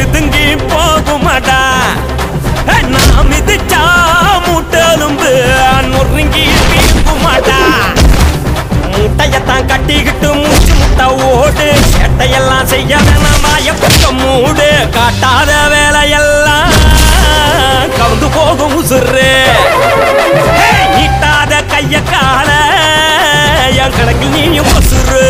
பிதுங்கி போகுமாடா நான் மிதிச்சா மூட்டெலும்பு நொறுங்கி வீங்குமாடா முட்டையத்தான் கட்டிக்கிட்டு மூச்சு முட்டை ஓடு சேட்டையெல்லாம் செய்ய வேணாம் வாய பக்கம் மூடு காட்டாத வேலையெல்லாம் கவுந்து போகும் உசுறு நீட்டாத கைய கால என் கணக்கில் நீயும் உசுறு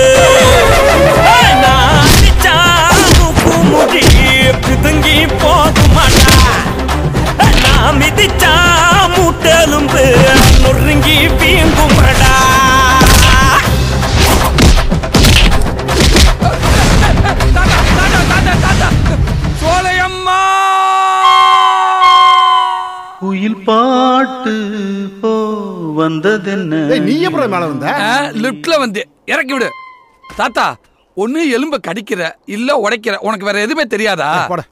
நான் முடி பிதுங்கி போகுமாடா நான் மிதிச்சா மூட்டெலும்பு நொறுங்கி வீங்குமாடா குயில் பாட்டு போ வந்ததென்ன நீ எப்படி மேல வந்த லிப்ட்ல வந்து இறக்கி விடு தாத்தா ஒண்ணு எலும்ப கடிக்கிற இல்ல உடைக்கிற உனக்கு வேற எதுவுமே தெரியாதா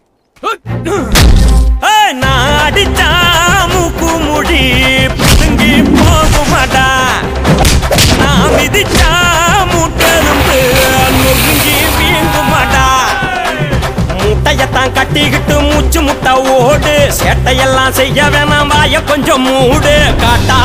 நான் அடிச்சா மூக்கு முடி பிதுங்கி போகுமாடா நான் மிதிச்சா மூட்டெலும்பு நொறுங்கி வீங்குமாடா முட்டையத்தான் கட்டிக்கிட்டு மூச்சு முட்டை ஓடு சேட்டையெல்லாம் செய்ய வேணாம் வாய கொஞ்சம் மூடு காட்டா